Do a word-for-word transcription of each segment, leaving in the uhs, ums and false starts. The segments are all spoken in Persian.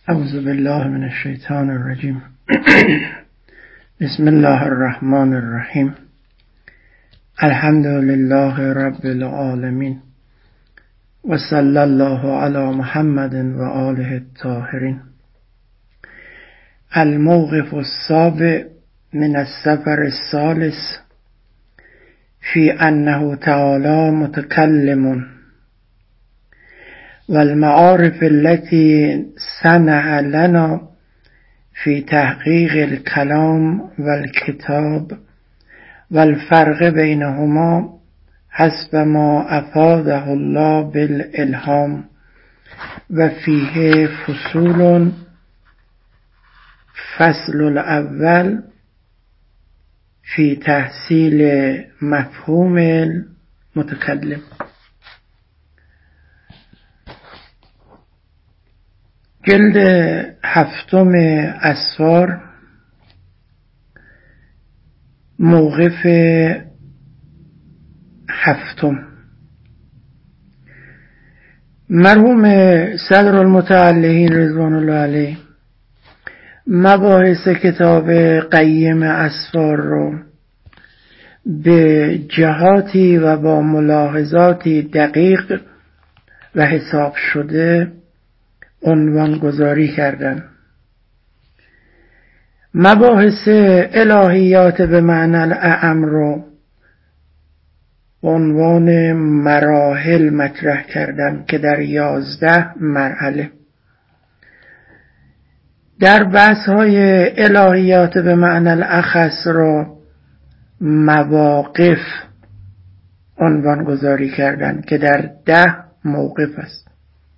اعوذ بالله من الشیطان الرجیم. بسم الله الرحمن الرحیم. الحمد لله رب العالمین و صلی الله علی محمد و آله الطاهرین. الموقف السابع من السفر الثالث فی انه تعالی متکلم والمعارف التي صنع لنا في تحقيق الكلام والكتاب والفرق بينهما حسب ما أفاده الله بالإلهام وفيه فصول. فصل الأول في تحصيل مفهوم المتكلم. جلد هفتم اسفار، موقف هفتم. مرحوم صدر المتعلقین رضوان الله علیه مباحث کتاب قیم اسفار رو به جهاتی و با ملاحظاتی دقیق و حساب شده عنوان گذاری کردن. مباحث الهیات به معنی الاعم رو عنوان مراحل مطرح کردن که در یازده مرحله. در بحث های الهیات به معنی الاخص رو مواقف عنوان گذاری کردن که در ده موقف است.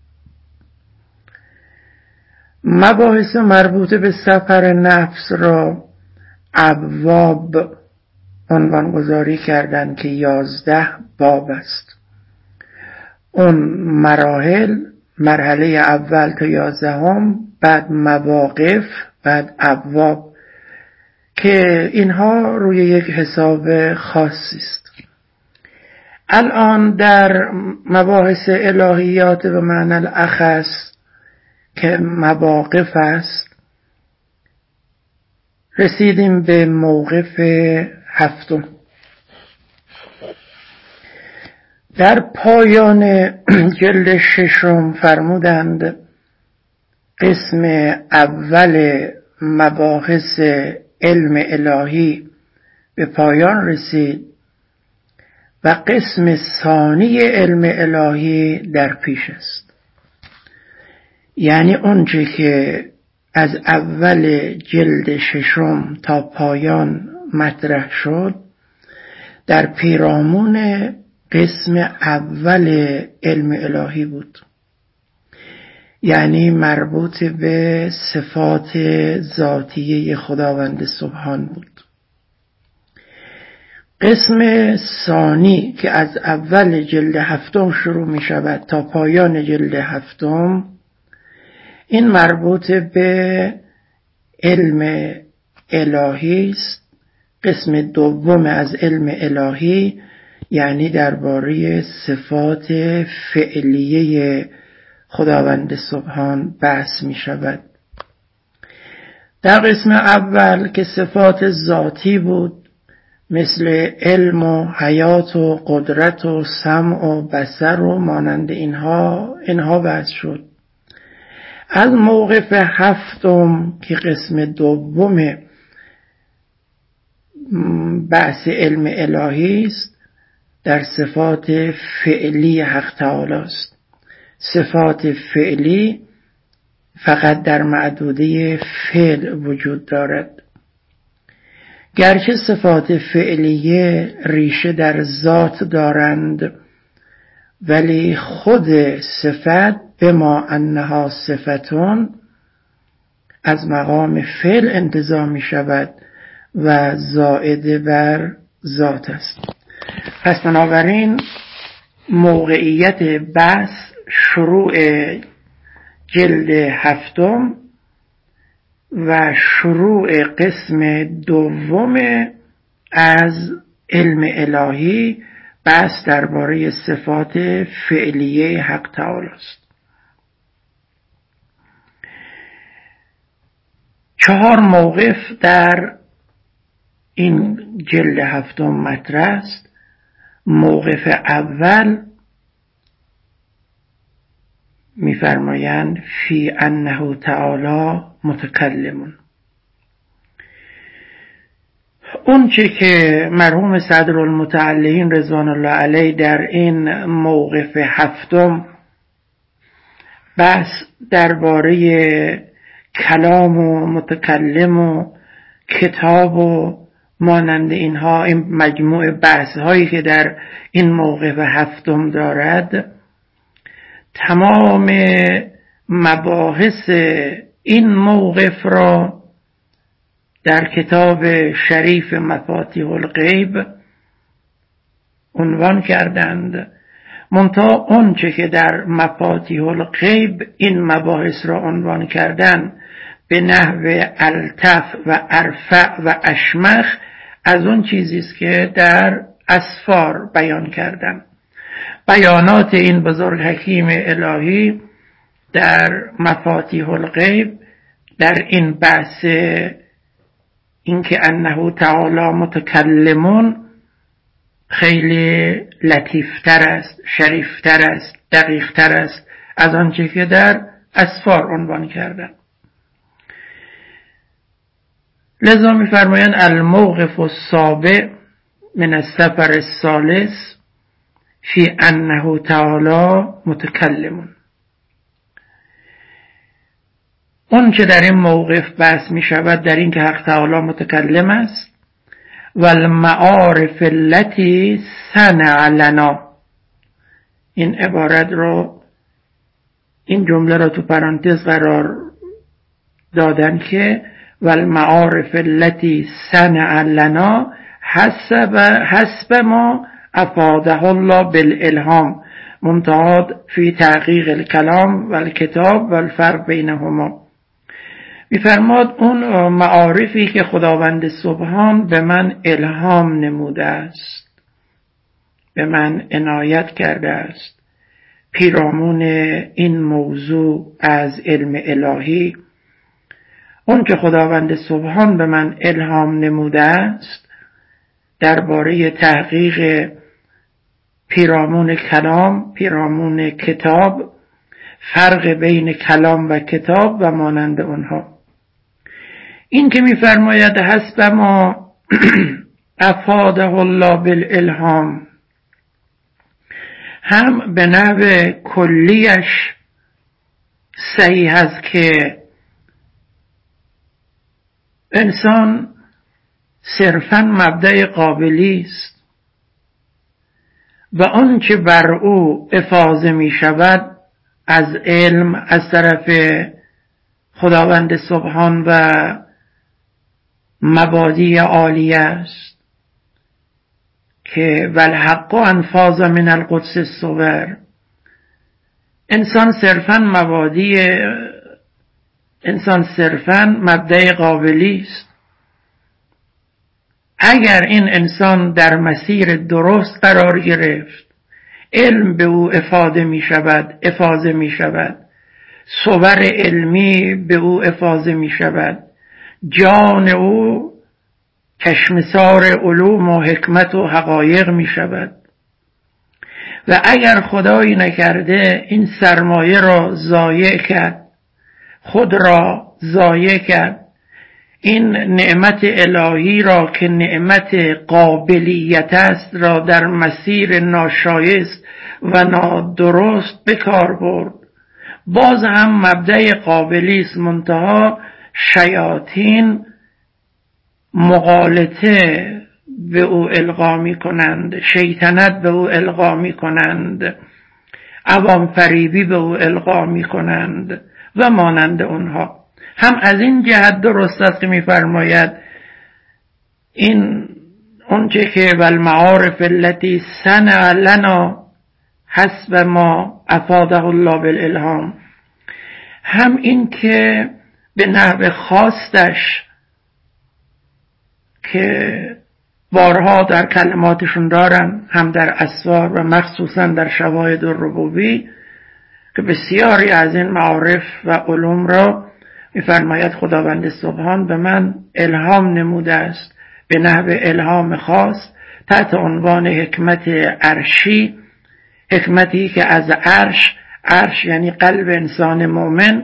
مباحث مربوط به سفر نفس را ابواب عنوان گذاری کردند که یازده باب است. اون مراحل، مرحله اول تا یازدهم، بعد مواقف، بعد ابواب که اینها روی یک حساب خاصی است. الان در مباحث الهیات به معنی الاخص که مواقف است رسیدیم به موقف هفتم. در پایان جلد ششم فرمودند قسم اول مباحث علم الهی به پایان رسید و قسم ثانی علم الهی در پیش است. یعنی اونچه که از اول جلد ششم تا پایان مطرح شد در پیرامون قسم اول علم الهی بود، یعنی مربوط به صفات ذاتیه خداوند سبحان بود. قسم ثانی که از اول جلد هفتم شروع می شود تا پایان جلد هفتم، این مربوط به علم الهی است. قسم دوم از علم الهی یعنی درباره صفات فعلیه خداوند سبحان بحث می شود. در قسم اول که صفات ذاتی بود مثل علم و حیات و قدرت و سمع و بصر و مانند اینها اینها بحث شد. از موقف هفتم که قسم دوم بحث علم الهی است در صفات فعلی حق تعالی است. صفات فعلی فقط در معدوده فعل وجود دارد. گرچه صفات فعلیه ریشه در ذات دارند ولی خود صفت به ما انها صفتون از مقام فعل انتزاع می شود و زائد بر ذات است. پس بنابراین موقعیت بحث شروع جلد هفتم و شروع قسم دوم از علم الهی بحث درباره صفات فعلیه حق تعالی است. چهار موقف در این جلد هفتم مطرح است. موقف اول می‌فرمایند فی انه تعالی متکلم. اون چه که مرحوم صدرالمتعلقین رضوان الله علیه در این موقف هفتم بحث درباره کلام و متکلم و کتاب و مانند اینها، این مجموع بحث هایی که در این موقف هفتم دارد، تمام مباحث این موقف را در کتاب شریف مفاتیح الغیب عنوان کردند. منتها اون چه که در مفاتیح الغیب این مباحث را عنوان کردند به نحو الطف و ارفع و اشمخ از اون چیزی است که در اسفار بیان کردند. بیانات این بزرگ حکیم الهی در مفاتیح الغیب در این بحث این که انه تعالی متکلمون خیلی لطیفتر است، شریفتر است، دقیقتر است از آنچه که در اسفار عنوان کردن. لذا می‌فرمایند الموقف السابع من السفر الثالث فی انه تعالی متکلمون. اون چه در این موقف بحث می شود در این که حق تعالی متکلم است و المعارف التي صنع لنا. این عبارت رو، این جمله رو تو پرانتز قرار دادن که و المعارف التي صنع لنا حسب حسب ما افاده الله بالالهام منتهى فی تحقیق الکلام و الکتاب و الفرق بینهما. می‌فرماد اون معارفی که خداوند سبحان به من الهام نموده است، به من عنایت کرده است، پیرامون این موضوع از علم الهی، اون که خداوند سبحان به من الهام نموده است درباره تحقیق پیرامون کلام، پیرامون کتاب، فرق بین کلام و کتاب و مانند اونها. این که می‌فرماید حسب ما افاده الله بالالهام، هم به نحو کلیش صحیح است که انسان صرفاً مبدأ قابلی است و آن چه بر او افاضه می شود از علم از طرف خداوند سبحان و مبادی عالیه است که والحق انفاذ من القدس الصور. انسان صرفاً مبادی انسان صرفاً مبدأ قابلی است. اگر این انسان در مسیر درست قرار گرفت، علم به او افاده می شود، افاضه می شود، صور علمی به او افاضه می شود، جان او کشمسار علوم و حکمت و حقایق می شود. و اگر خدایی نکرده این سرمایه را ضایع کرد، خود را ضایع کرد، این نعمت الهی را که نعمت قابلیت است را در مسیر ناشایست و نادرست به کار برد، باز هم مبدأ قابلی است، منتها شیاطین مغالطه به او القا می کنند، شیطنت به او القا می کنند، عوام فریبی به او القا می کنند و مانند اونها. هم از این جهت درست است که می‌فرماید این اونچه که والمعارف التي صنع لنا حسب ما افاده الله بالالهام، هم این که به نحو خاصش که بارها در کلماتشون دارن، هم در اسرار و مخصوصا در شواهد الربوبی، که بسیاری از این معارف و علوم را می‌فرماید خداوند سبحان به من الهام نموده است به نحو الهام خاص تحت عنوان حکمت عرشی، حکمتی که از عرش، عرش یعنی قلب انسان مؤمن،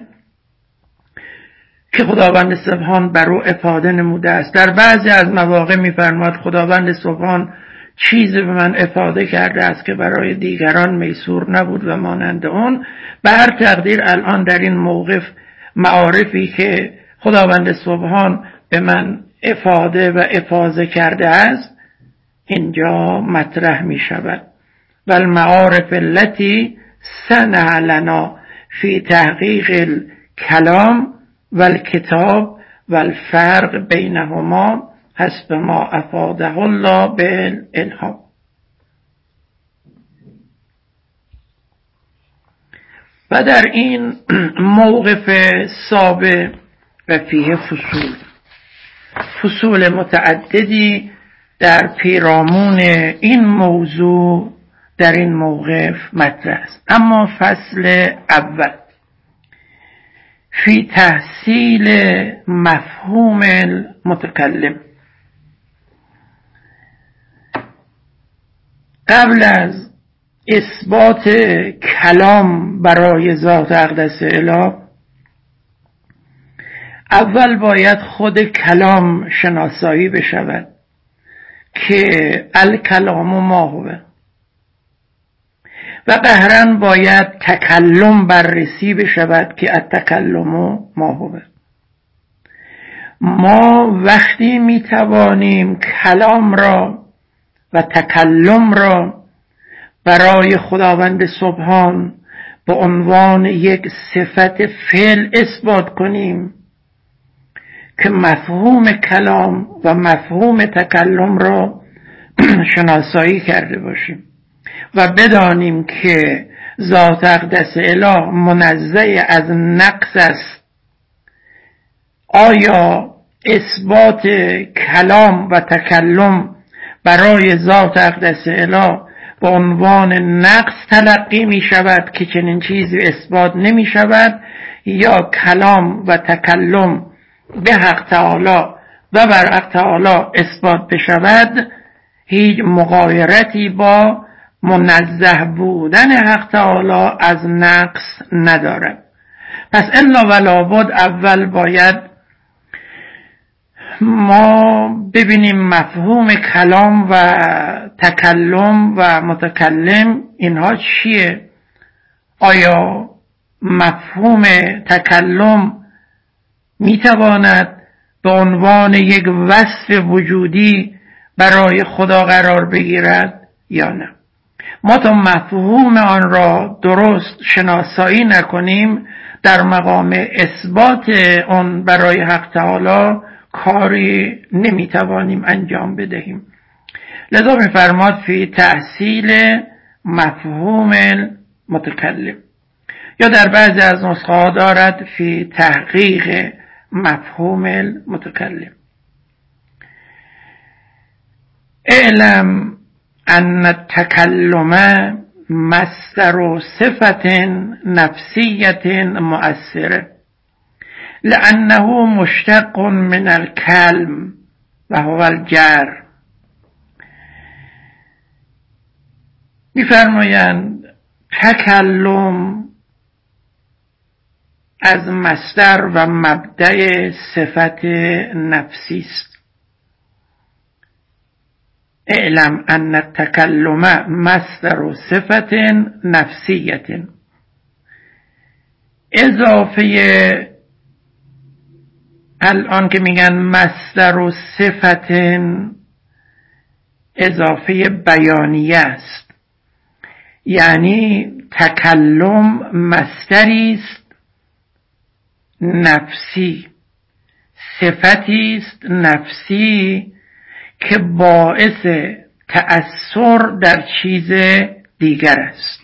که خداوند سبحان بر او افاده نموده است. در بعضی از مواقع می‌فرماید خداوند سبحان چیزی به من افاده کرده است که برای دیگران میسور نبود و مانند اون. به هر تقدیر الان در این موقف معارفی که خداوند سبحان به من افاده و افاضه کرده است اینجا مطرح می شود. و المعارف التي صنع لنا فی تحقیق الکلام و الکتاب و الفرق بینهما حسب ما افاده الله بالالهام. و در این موقف سابع و فیه فصول فصول متعددی در پیرامون این موضوع در این موقف مطرح است. اما فصل اول فی تحصیل مفهوم المتکلم. قبل از اثبات کلام برای ذات اقدس اله اول باید خود کلام شناسایی بشود که الکلام ما هو، و قهرن باید تکلم بررسی بشود که التکلم ما هو. ما وقتی میتوانیم کلام را و تکلم را برای خداوند سبحان به عنوان یک صفت فعل اثبات کنیم که مفهوم کلام و مفهوم تکلم را شناسایی کرده باشیم و بدانیم که ذات اقدس اله منزه از نقص است، آیا اثبات کلام و تکلم برای ذات اقدس اله به عنوان نقص تلقی می شود که چنین چیزی اثبات نمی شود، یا کلام و تکلم به حق تعالی و بر حق تعالی اثبات بشود هیچ مغایرتی با منزه بودن حق تعالی از نقص ندارد. پس الا ولا بد اول باید ما ببینیم مفهوم کلام و تکلم و متکلم اینها چیه. آیا مفهوم تکلم میتواند به عنوان یک وصف وجودی برای خدا قرار بگیرد یا نه؟ ما تا مفهوم آن را درست شناسایی نکنیم در مقام اثبات آن برای حق تعالی کاری نمیتوانیم انجام بدهیم. لذا می‌فرماد فی تحصیل مفهوم متکلم، یا در بعضی از نسخه ها دارد فی تحقیق مفهوم المتکلم. اعلم ان التکلم مصدر صفت نفسیت مؤثره لأنه مشتق من الکلم و هو الجر. می‌فرمایند تکلم از مصدر و مبدأ صفت نفسی است. اعلم ان التکلم مصدر صفت نفسیت. اضافه الان که میگن مصدر صفت اضافه بیانیه است، یعنی تکلم مصدری است نفسی، صفتی است نفسی که باعث تأثر در چیز دیگر است.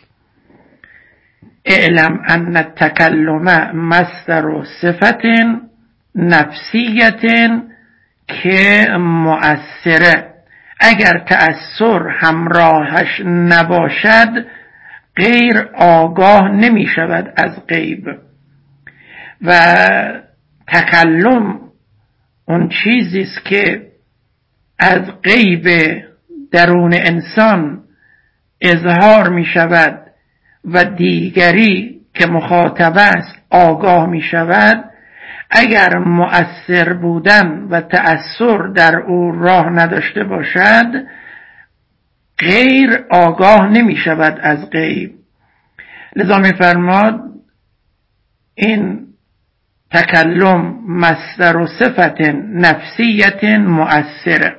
اعلم ان التکلم مصدر صفت نفسیت که مؤثره. اگر تأثر همراهش نباشد غیر آگاه نمی شود از غیب، و تکلم اون چیزی است که از غیب درون انسان اظهار می شود و دیگری که مخاطب است آگاه می شود، اگر مؤثر بودن و تأثیر در او راه نداشته باشد غیر آگاه نمی شود از غیب. لذا می فرماد این تکلم مصدر و صفت نفسیت مؤثره،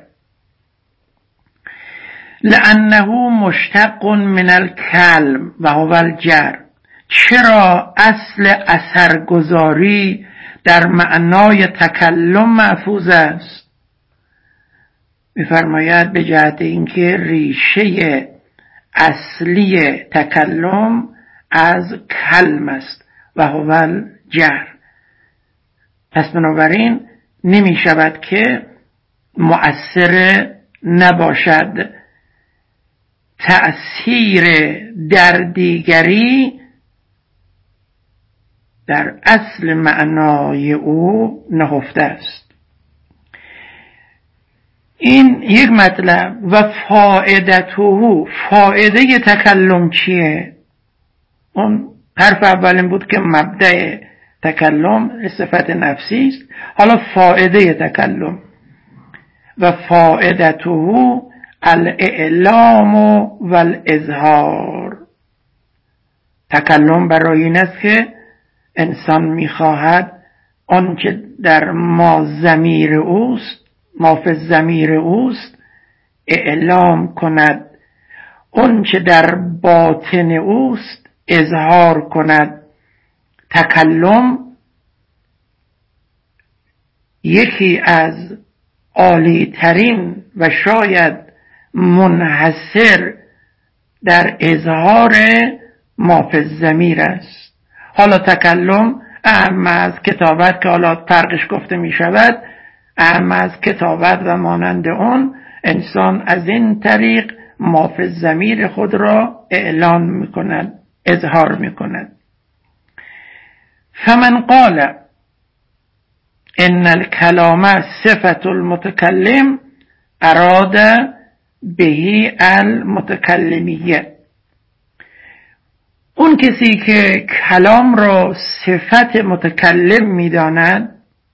لأنه مشتق من الکلم و هو الجر. چرا اصل اثرگذاری در معنای تکلم محفوظ است؟ می‌فرماید به جهت اینکه ریشه اصلی تکلم از کلم است و هو الجر. پس بنابراین نمی شود که مؤثر نباشد. تأثیر در دیگری در اصل معنای او نهفته است. این یک مطلب. و فائدته، فایده تکلم چیه؟ اون حرف اولین بود که مبدأ تکلم صفت نفسی است. حالا فایده تکلم. و فائدته الاعلام و الاظهار. تکلم برای این است که انسان میخواهد آنچه در ما ضمیر اوست، ما فی ضمیر اوست، اعلام کند، آنچه در باطن اوست اظهار کند. تکلم یکی از عالی ترین و شاید منحصر در اظهار ما فی الضمیر است. حالا تکلم اهم از کتابت که حالا فرقش گفته می شود، اهم از کتابت و مانند اون، انسان از این طریق ما فی الضمیر خود را اعلان می کند، اظهار می کند. فمن قال ان الکلام صفت المتکلم اراد به المتکلمیه. اون کسی که کلام را صفت متکلم می‌داند،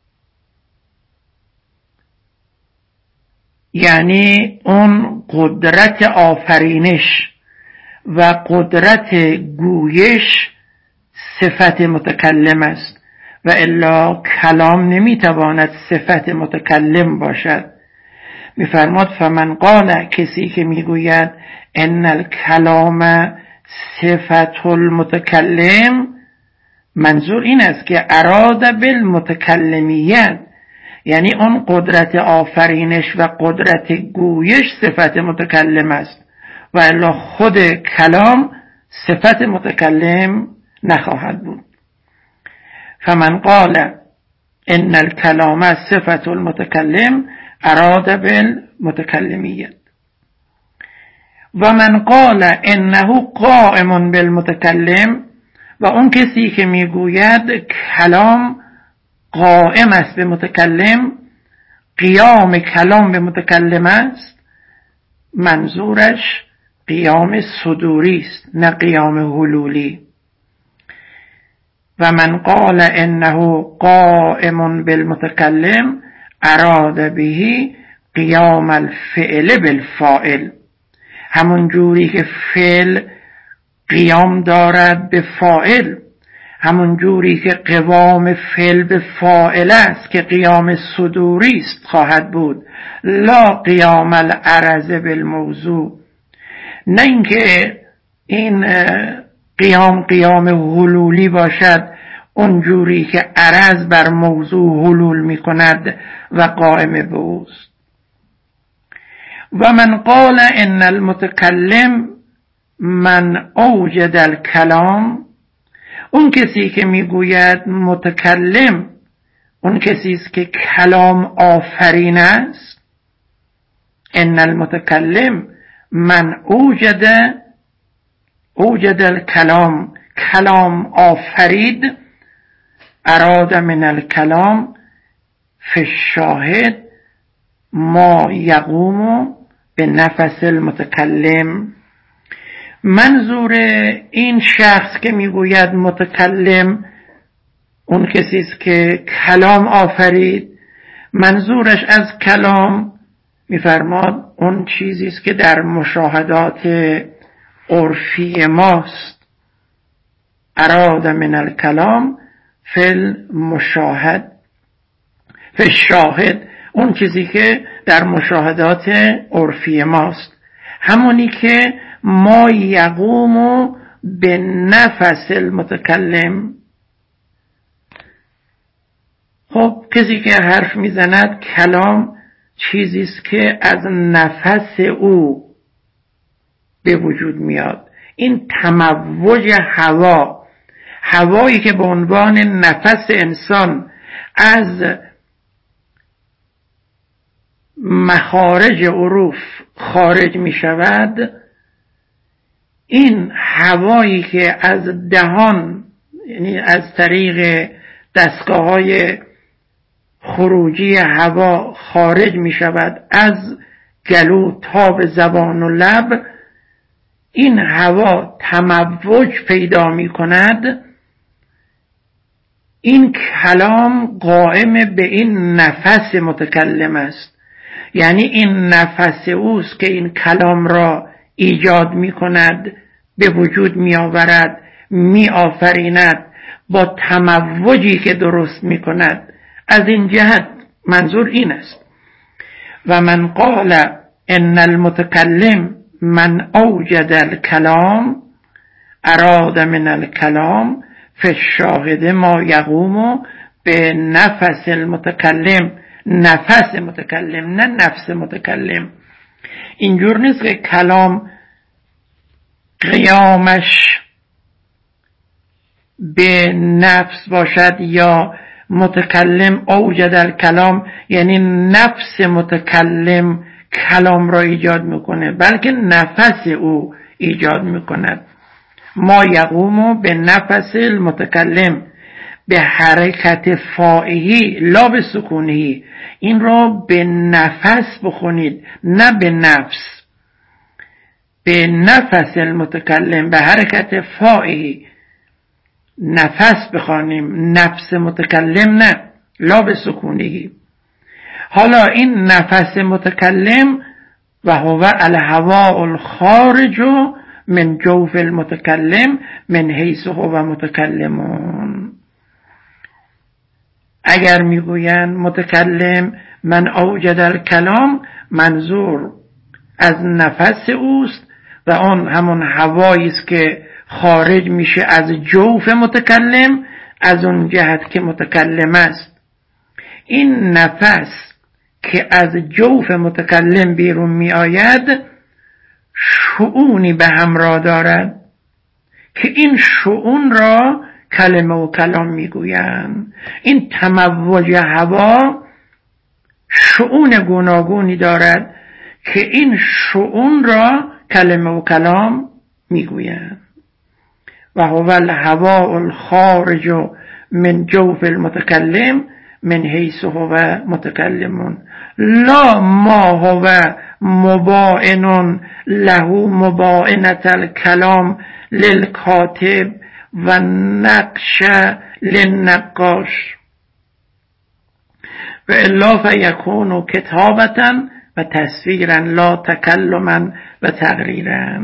یعنی اون قدرت آفرینش و قدرت گویش صفت متکلم است، و الا کلام نمیتواند صفت متکلم باشد. میفرماد فمن قال، کسی که میگوید ان الکلام صفت المتکلم، منظور این است که اراد بالمتکلمیت، یعنی اون قدرت آفرینش و قدرت گویش صفت متکلم است، و الا خود کلام صفت متکلم نخواهد بود. فمن قال ان الکلام صفت المتکلم اراد بالمتکلمیت. و من قال انه قائم بالمتکلم، و اون کسی که میگوید کلام قائم است به متکلم، قیام کلام به متکلم است، منظورش قیام صدوری است نه قیام حلولی. و من قال انه قائم بالمتکلم اراد به قیام الفعل بالفاعل، همون جوری که فعل قیام دارد به فاعل، همون جوری که قوام فعل به فاعل است که قیام صدوری است خواهد بود، لا قیام العرض بالموضوع. نه اینکه این قیام قیام حلولی باشد، اونجوری که عرض بر موضوع حلول می کند و قائم به اوست. و من قال ان المتکلم من اوجد الکلام، اون کسی که میگوید متکلم اون کسی است که کلام آفرین است، ان المتکلم من اوجد اوجد الکلام، کلام آفرید، اراد من الکلام فی الشاهد ما یقوم به نفس المتکلم. منظور این شخص که میگوید متکلم اون کسی است که کلام آفرید، منظورش از کلام میفرماد اون چیزی است که در مشاهدات عرفی ماست. اراد من الکلام فی المشاهد فی الشاهد، اون چیزی که در مشاهدات عرفی ماست، همونی که ما یقوم به نفس المتکلم. خب کسی که حرف میزند کلام چیزی است که از نفس او به وجود میاد. این تموج هوا، هوایی که به عنوان نفس انسان از مخارج حروف خارج می شود، این هوایی که از دهان، یعنی از طریق دستگاه های خروجی هوا خارج می شود از گلو تا به زبان و لب، این هوا تموج پیدا می کند. این کلام قائم به این نفس متکلم است، یعنی این نفس اوست که این کلام را ایجاد می کند، به وجود می آورد، می آفریند با تموجی که درست می کند. از این جهت منظور این است. و من قال ان المتکلم من اوجد الکلام اراد من الکلام فی الشاهد ما یقوم به نفس المتکلم. نفس متکلم، نه نفس متکلم. اینجور نیست که کلام قیامش به نفس باشد یا متکلم اوجد الکلام یعنی نفس متکلم کلام را ایجاد میکنه، بلکه نفس او ایجاد میکند. ما یقوم به نفس المتکلم، به حرکت فاعلی لا به سکونی. این را به نفس بخونید نه به نفس. به نفس المتکلم، به حرکت فاعلی نفس بخوانیم، نفس متکلم نه، لا به سکونی. حالا این نفس متکلم و هو الهواء الخارج من جوف المتکلم من حیث هو متکلمون. اگر میگویند متکلم من اوجد الکلام، منظور از نفس اوست و آن همون هوایی است که خارج میشه از جوف متکلم، از اون جهت که متکلم است. این نفس که از جوف متکلم بیرون می آید شؤونی به همراه دارد که این شؤون را کلمه و کلام می گویند. این تموج هوا شؤون گوناگونی دارد که این شؤون را کلمه و کلام می گویند. و هو الهواء الخارج من جوف المتکلم من حیث هو متکلمون لا ما هو مبائن له مبائنة الکلام للکاتب و نقش للنقاش و الا فیکون کتابتا و تصویرا لا تکلما و تقریرا.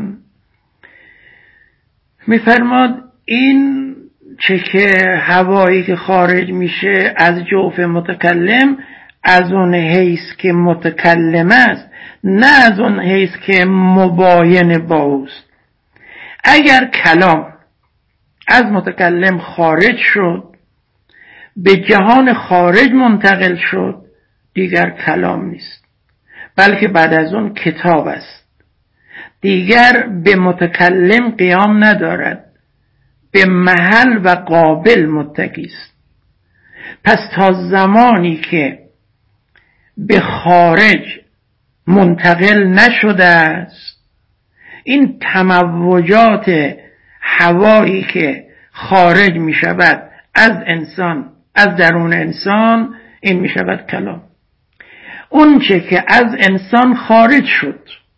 میفرماد این چه که هوایی که خارج میشه از جوف متکلم از اون حیث که متکلم است، نه از اون حیث که مباین با اوست. اگر کلام از متکلم خارج شد، به جهان خارج منتقل شد، دیگر کلام نیست، بلکه بعد از اون کتاب است. دیگر به متکلم قیام ندارد، به محل و قابل متکی است. پس تا زمانی که به خارج منتقل نشده است، این تموجات هوایی که خارج می شود از انسان، از درون انسان، این می شود کلام. اون چه که از انسان خارج شد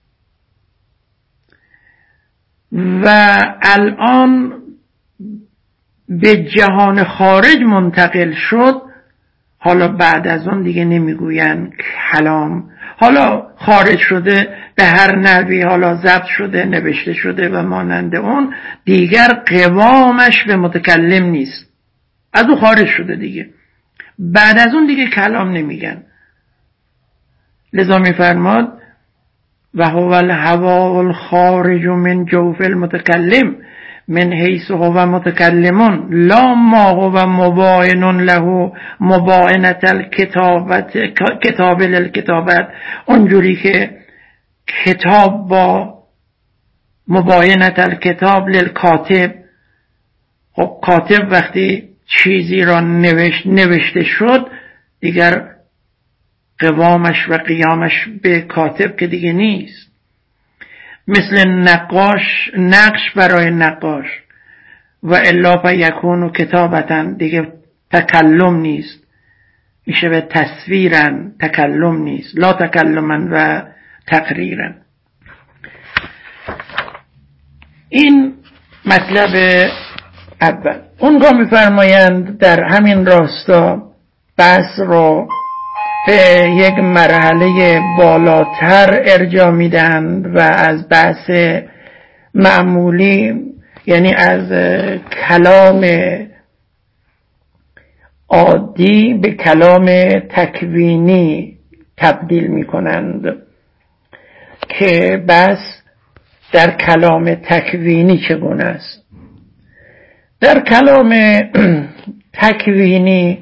و الان به جهان خارج منتقل شد، حالا بعد از اون دیگه نمیگوین کلام، حالا خارج شده به هر نحوی، حالا ضبط شده، نوشته شده و مانند اون، دیگر قوامش به متکلم نیست، از او خارج شده دیگه. بعد از اون دیگه کلام نمیگن. لذا میفرماد و هو الهوا الخارج من جوف المتکلم من حیث هو متکلمون لا ما هو مباین له مباینت الکتابت کتاب للکتابت. اونجوری که کتاب با مباینت الکتاب للکاتب، خب کاتب وقتی چیزی را نوشت نوشته شد دیگر قوامش و قیامش به کاتب که دیگه نیست. مثل نقاش نقش برای نقاش و الا فیکون کتابتن، دیگه تکلم نیست، میشه به تصویرن، تکلم نیست، لا تکلمن و تقریرن. این مطلب اول. اونگاه میفرمایند در همین راستا بحث رو به یک مرحله بالاتر ارجاع میدن و از بحث معمولی، یعنی از کلام عادی به کلام تکوینی تبدیل میکنند که بس در کلام تکوینی چگونه است. در کلام تکوینی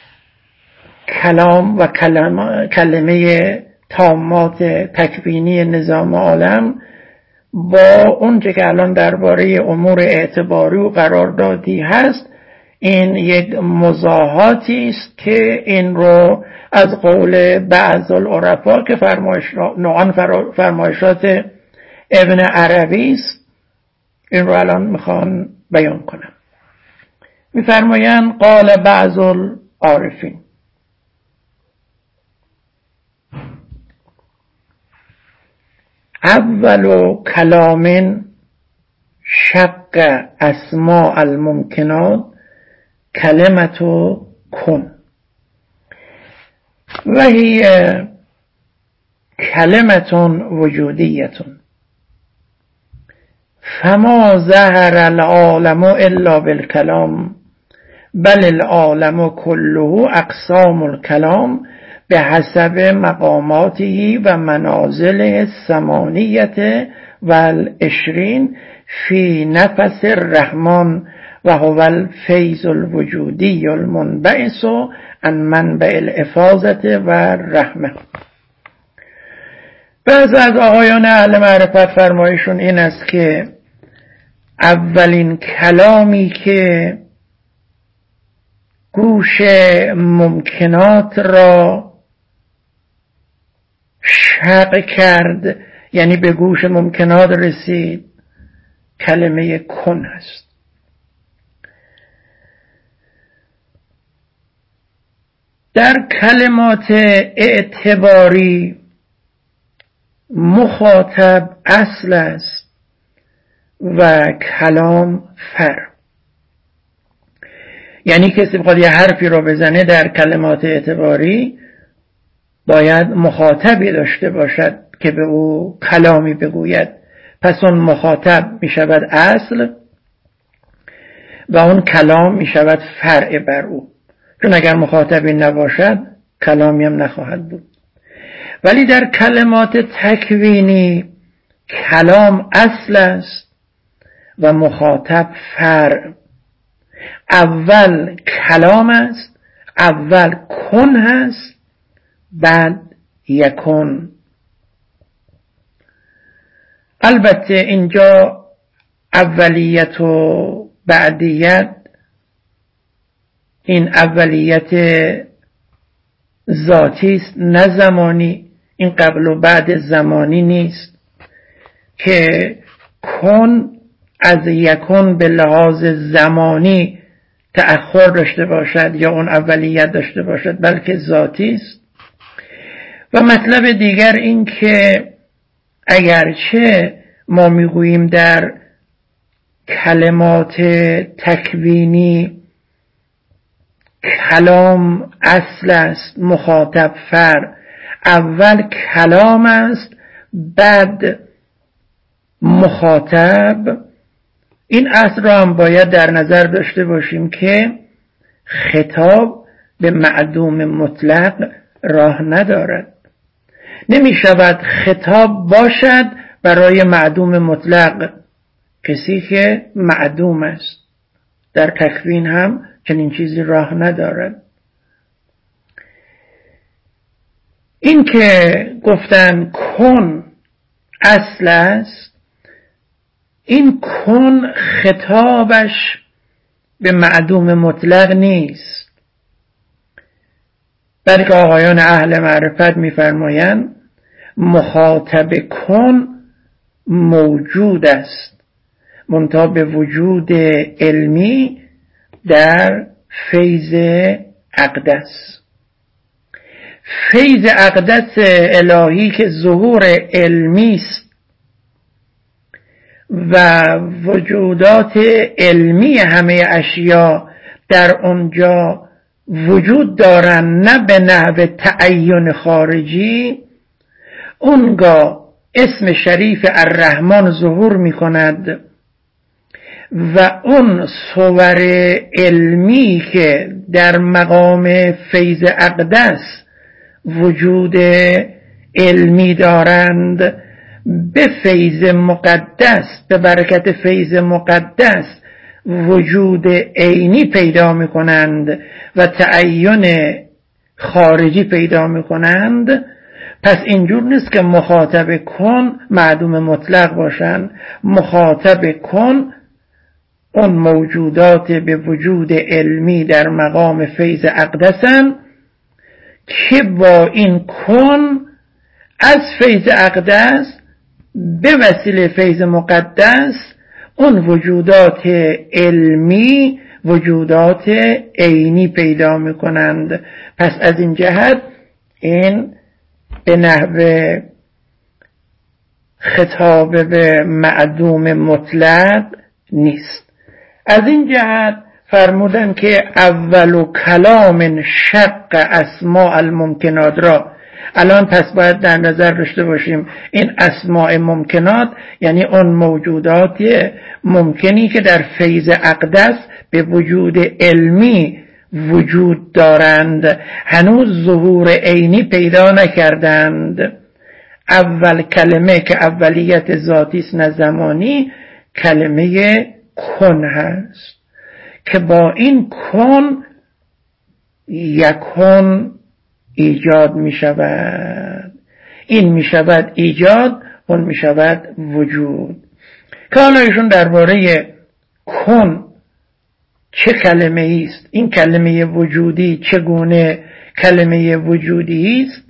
کلام و کلمه, کلمه تامات تکوینی نظام عالم با اون چه که الان درباره امور اعتباری و قراردادی هست، این یک مضاحاتی است که این رو از قول بعض العرفا که فرمایش نوعاً فرمایشات ابن عربی است، این رو الان میخوان بیان کنم. میفرمایند قال بعض العارفین اول کلام شق اسماء الممکنات کلمت کن و هی کلمت وجودیت فما ظهر العالم الا بالکلام بل العالم كله اقسام الكلام به حسب مقاماته و منازل الثمانیة و العشرین فی نفس الرحمن و هو الفیض الوجودی المنبعث عن منبع الافاضة و الرحمه. بعض از آقایان اهل معرفت فرمایشون این است که اولین کلامی که گوش ممکنات را شق کرد، یعنی به گوش ممکنات رسید، کلمه کن است. در کلمات اعتباری مخاطب اصل است و کلام فرع. یعنی کسی بخواد یه حرفی رو بزنه در کلمات اعتباری باید مخاطبی داشته باشد که به او کلامی بگوید، پس اون مخاطب می شود اصل و اون کلام می شود فرع بر او، چون اگر مخاطبی نباشد کلامی هم نخواهد بود. ولی در کلمات تکوینی کلام اصل است و مخاطب فرع. اول کلام است، اول کن هست، بعد یکن. البته اینجا اولیت و بعدیت، این اولیت ذاتی است نه زمانی، این قبل و بعد زمانی نیست که کن از یکن به لحاظ زمانی تأخر داشته باشد یا اون اولیت داشته باشد، بلکه ذاتی است. و مطلب دیگر این که اگرچه ما میگوییم در کلمات تکوینی کلام اصل است، مخاطب فر، اول کلام است بعد مخاطب، این اصل را هم باید در نظر داشته باشیم که خطاب به معدوم مطلق راه ندارد. نمی شود خطاب باشد برای معدوم مطلق، کسی که معدوم است. در تکوین هم چنین چیزی راه ندارد. این که گفتن کن اصل است، این کن خطابش به معدوم مطلق نیست، بلکه آقایان اهل معرفت می‌فرمایند مخاطب کن موجود است، منتها به وجود علمی در فیض اقدس. فیض اقدس الهی که ظهور علمی است و وجودات علمی همه اشیا در اونجا وجود دارن، نه به نحو تعین خارجی، اونگاه اسم شریف الرحمن ظهور می کند و اون صور علمی که در مقام فیض اقدس وجود علمی دارند به فیض مقدس، به برکت فیض مقدس وجود عینی پیدا می کنند و تعین خارجی پیدا می کنند. پس اینجور نیست که مخاطب کن معدوم مطلق باشند. مخاطب کن اون موجودات به وجود علمی در مقام فیض اقدسن که با این کن از فیض اقدس به وسیله فیض مقدس اون وجودات علمی وجودات عینی پیدا می کنند. پس از این جهت این به نحو خطاب به معدوم مطلق نیست. از این جهت فرمودن که اول کلام شق اسماء الممکنات را، الان پس باید در نظر داشته باشیم این اسماء ممکنات یعنی اون موجودات ممکنی که در فیض اقدس به وجود علمی وجود دارند، هنوز ظهور عینی پیدا نکردند. اول کلمه که اولیت ذاتی است نه زمانی، کلمه کن هست که با این کن یکون ایجاد می شود. این می شود ایجاد، اون می شود وجود. که حالا ایشون درباره کن چه کلمه است، این کلمه وجودی چگونه کلمه وجودی است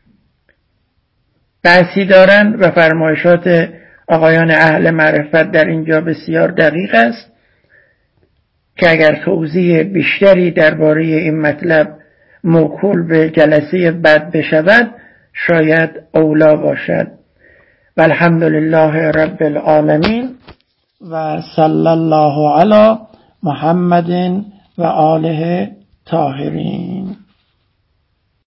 بحثی دارند و فرمایشات آقایان اهل معرفت در اینجا بسیار دقیق است که اگر توضیح بیشتری درباره این مطلب موکول به جلسه بعد بشود شاید اولا باشد. و الحمدلله رب العالمین و صلی الله علی محمد و آله طاهرین.